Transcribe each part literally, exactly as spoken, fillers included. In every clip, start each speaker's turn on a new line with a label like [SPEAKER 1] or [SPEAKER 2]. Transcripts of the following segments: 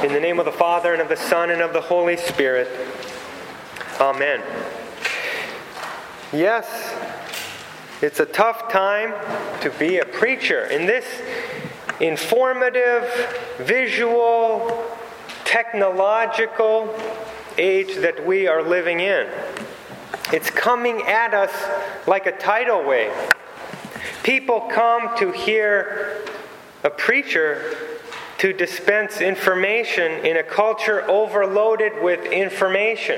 [SPEAKER 1] In the name of the Father, and of the Son, and of the Holy Spirit. Amen. Yes, it's a tough time to be a preacher in this informative, visual, technological age that we are living in. It's coming at us like a tidal wave. People come to hear a preacher to dispense information in a culture overloaded with information.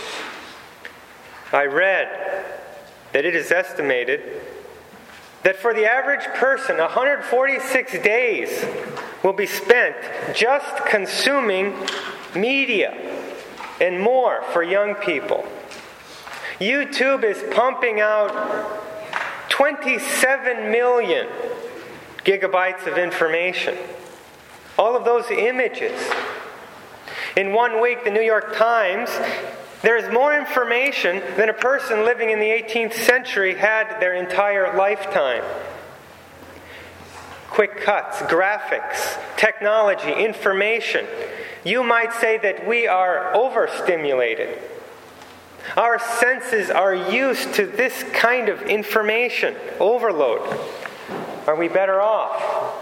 [SPEAKER 1] I read that it is estimated that for the average person, one hundred forty-six days will be spent just consuming media, and more for young people. YouTube is pumping out twenty-seven million gigabytes of information. All of those images. In one week, the New York Times, there is more information than a person living in the eighteenth century had their entire lifetime. Quick cuts, graphics, technology, information. You might say that we are overstimulated. Our senses are used to this kind of information overload. Are we better off?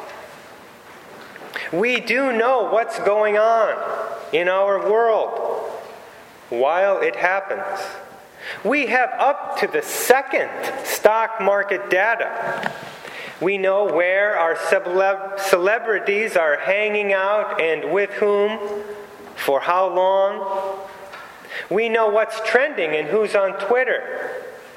[SPEAKER 1] We do know what's going on in our world while it happens. We have up to the second stock market data. We know where our celeb- celebrities are hanging out and with whom, for how long. We know what's trending and who's on Twitter.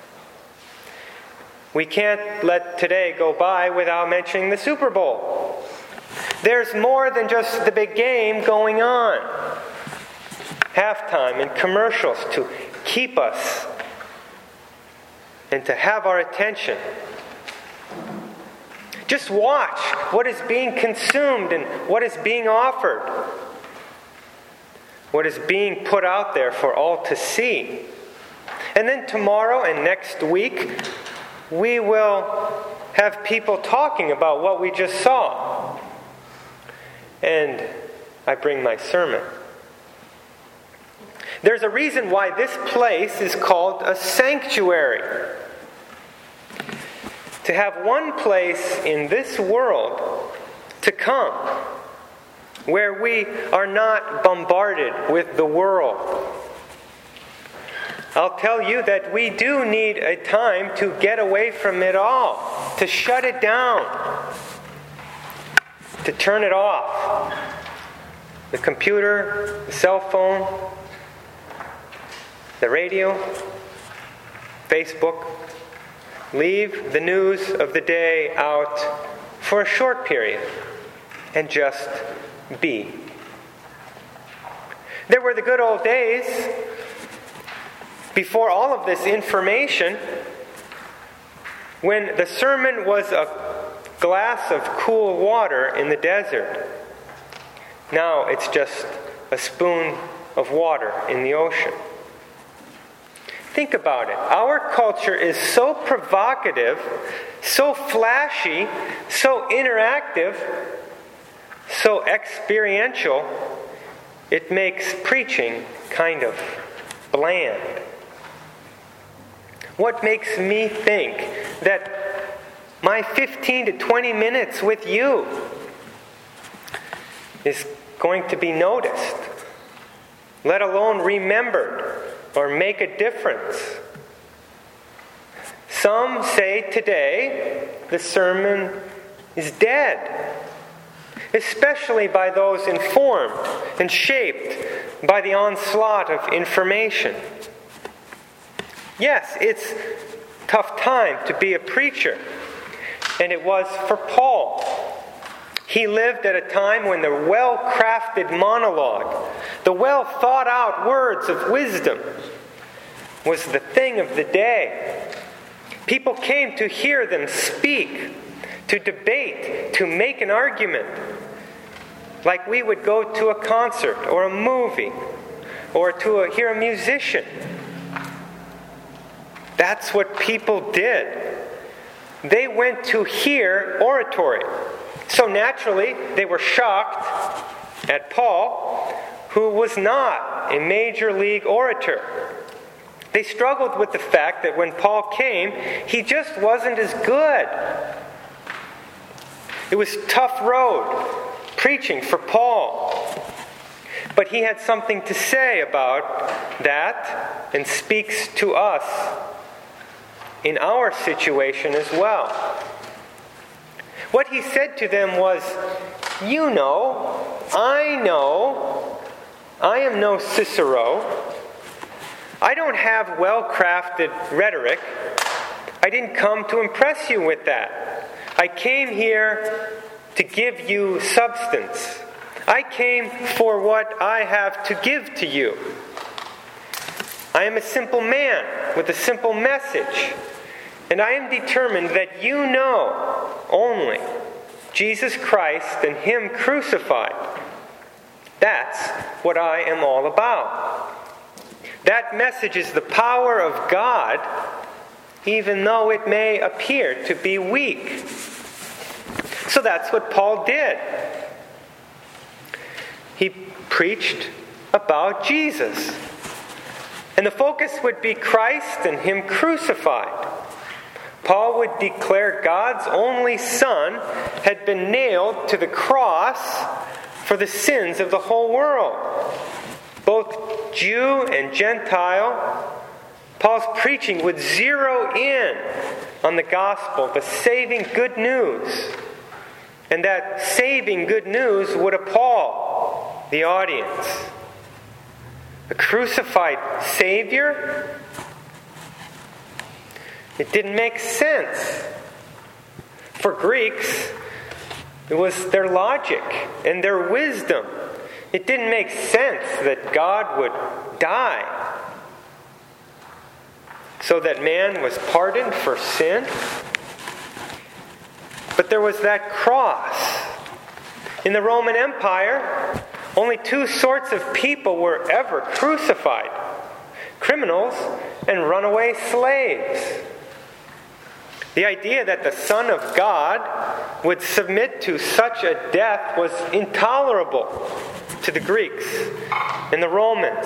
[SPEAKER 1] We can't let today go by without mentioning the Super Bowl. There's more than just the big game going on. Halftime and commercials to keep us and to have our attention. Just watch what is being consumed and what is being offered. What is being put out there for all to see. And then tomorrow and next week, we will have people talking about what we just saw. And I bring my sermon. There's a reason why this place is called a sanctuary. To have one place in this world to come where we are not bombarded with the world. I'll tell you that we do need a time to get away from it all, to shut it down, to turn it off. The computer, the cell phone, the radio, Facebook. Leave the news of the day out for a short period and just be. There were the good old days before all of this information, when the sermon was a glass of cool water in the desert. Now it's just a spoon of water in the ocean. Think about it. Our culture is so provocative, so flashy, so interactive, so experiential, it makes preaching kind of bland. What makes me think that my fifteen to twenty minutes with you is going to be noticed, let alone remembered or make a difference? Some say today the sermon is dead, especially by those informed and shaped by the onslaught of information. Yes, it's a tough time to be a preacher, and it was for Paul. He lived at a time when the well-crafted monologue, the well-thought-out words of wisdom, was the thing of the day. People came to hear them speak, to debate, to make an argument, like we would go to a concert or a movie or to a, hear a musician. That's what people did. They went to hear oratory. So naturally, they were shocked at Paul, who was not a major league orator. They struggled with the fact that when Paul came, he just wasn't as good. It was a tough road preaching for Paul. But he had something to say about that and speaks to us in our situation as well. What he said to them was, you know, I know, I am no Cicero. I don't have well-crafted rhetoric. I didn't come to impress you with that. I came here to give you substance. I came for what I have to give to you. I am a simple man with a simple message, and I am determined that you know only Jesus Christ and Him crucified. That's what I am all about. That message is the power of God, even though it may appear to be weak. So that's what Paul did. He preached about Jesus. And the focus would be Christ and Him crucified. Paul would declare God's only Son had been nailed to the cross for the sins of the whole world. Both Jew and Gentile, Paul's preaching would zero in on the gospel, the saving good news. And that saving good news would appall the audience. A crucified Savior? It didn't make sense. For Greeks, it was their logic and their wisdom. It didn't make sense that God would die so that man was pardoned for sin. But there was that cross. In the Roman Empire, only two sorts of people were ever crucified: criminals and runaway slaves. The idea that the Son of God would submit to such a death was intolerable to the Greeks and the Romans.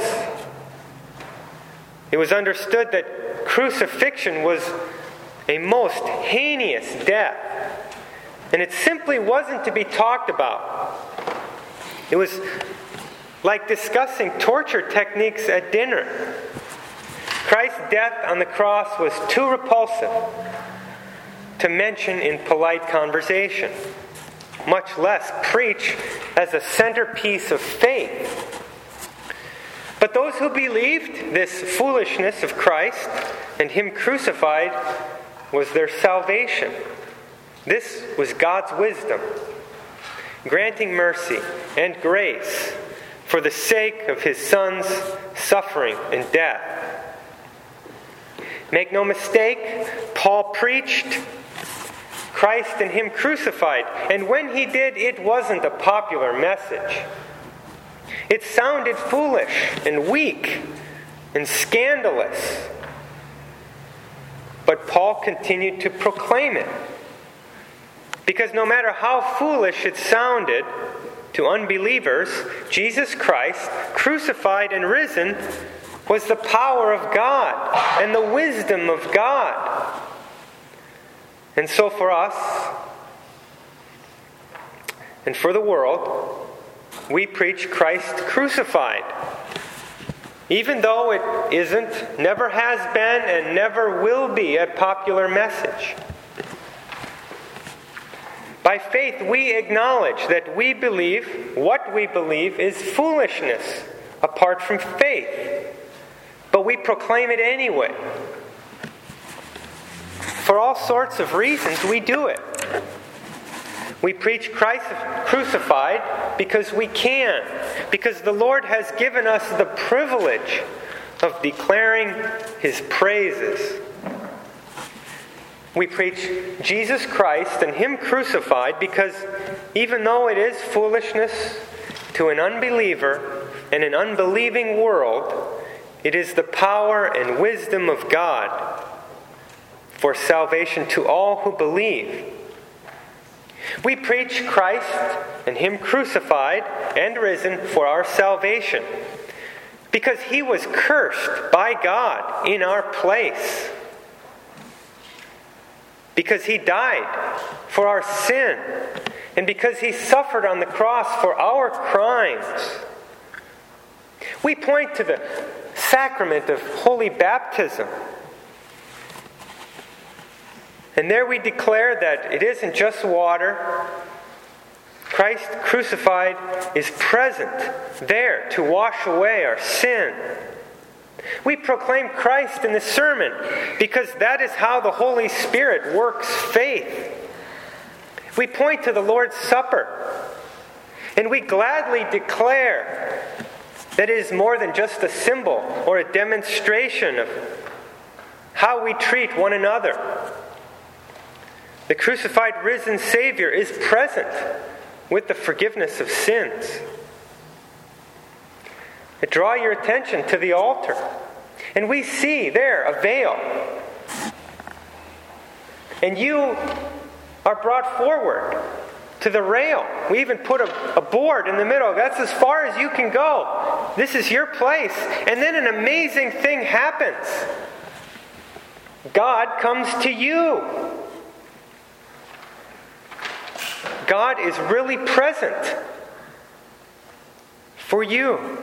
[SPEAKER 1] It was understood that crucifixion was a most heinous death, and it simply wasn't to be talked about. It was like discussing torture techniques at dinner. Christ's death on the cross was too repulsive to mention in polite conversation, much less preach as a centerpiece of faith. But those who believed this foolishness of Christ and Him crucified was their salvation. This was God's wisdom, granting mercy and grace for the sake of His Son's suffering and death. Make no mistake, Paul preached Christ and Him crucified, and when he did, it wasn't a popular message. It sounded foolish and weak and scandalous. But Paul continued to proclaim it. Because no matter how foolish it sounded to unbelievers, Jesus Christ, crucified and risen, was the power of God and the wisdom of God. And so for us, and for the world, we preach Christ crucified. Even though it isn't, never has been, and never will be a popular message. By faith, we acknowledge that we believe what we believe is foolishness apart from faith. But we proclaim it anyway. For all sorts of reasons, we do it. We preach Christ crucified because we can, because the Lord has given us the privilege of declaring His praises. We preach Jesus Christ and Him crucified because even though it is foolishness to an unbeliever and an unbelieving world, it is the power and wisdom of God for salvation to all who believe. We preach Christ and Him crucified and risen for our salvation, because He was cursed by God in our place, because He died for our sin, and because He suffered on the cross for our crimes. We point to the sacrament of holy baptism. And there we declare that it isn't just water. Christ crucified is present there to wash away our sin. We proclaim Christ in the sermon because that is how the Holy Spirit works faith. We point to the Lord's Supper, and we gladly declare that it is more than just a symbol or a demonstration of how we treat one another. The crucified, risen Savior is present with the forgiveness of sins. I draw your attention to the altar, and we see there a veil. And you are brought forward to the rail. We even put a, a board in the middle. That's as far as you can go. This is your place. And then an amazing thing happens. God comes to you. God is really present for you.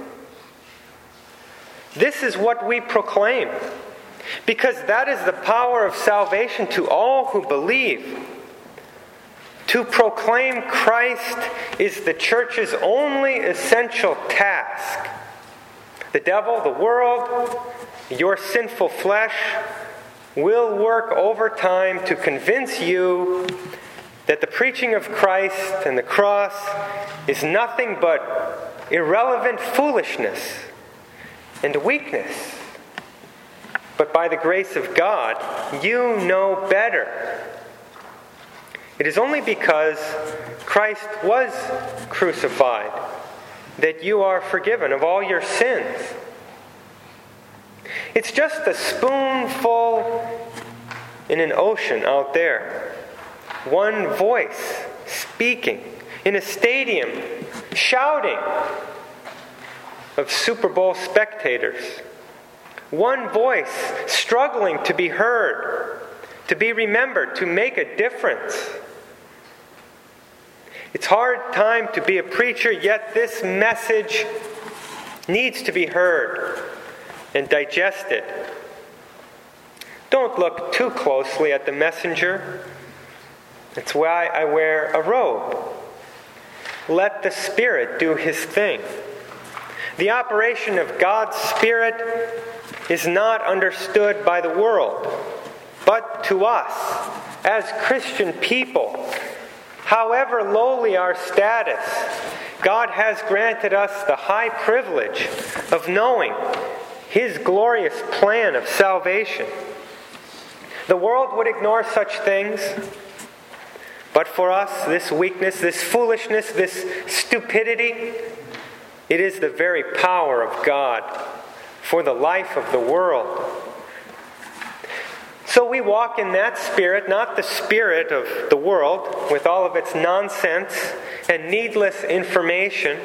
[SPEAKER 1] This is what we proclaim, because that is the power of salvation to all who believe. To proclaim Christ is the church's only essential task. The devil, the world, your sinful flesh will work overtime to convince you that the preaching of Christ and the cross is nothing but irrelevant foolishness and weakness. But by the grace of God, you know better. It is only because Christ was crucified that you are forgiven of all your sins. It's just a spoonful in an ocean out there. One voice speaking in a stadium, shouting of Super Bowl spectators. One voice struggling to be heard, to be remembered, to make a difference. It's a hard time to be a preacher, yet this message needs to be heard and digested. Don't look too closely at the messenger. That's why I wear a robe. Let the Spirit do His thing. The operation of God's Spirit is not understood by the world, but to us, as Christian people, however lowly our status, God has granted us the high privilege of knowing His glorious plan of salvation. The world would ignore such things. But for us, this weakness, this foolishness, this stupidity, it is the very power of God for the life of the world. So we walk in that spirit, not the spirit of the world, with all of its nonsense and needless information.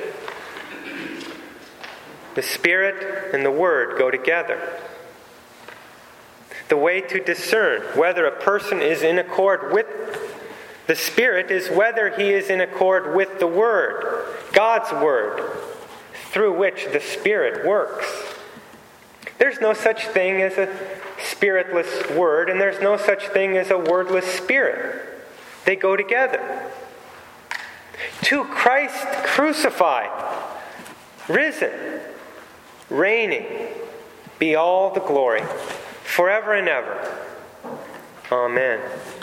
[SPEAKER 1] The Spirit and the Word go together. The way to discern whether a person is in accord with the Spirit is whether he is in accord with the Word, God's Word, through which the Spirit works. There's no such thing as a spiritless word, and there's no such thing as a wordless spirit. They go together. To Christ crucified, risen, reigning, be all the glory, forever and ever. Amen.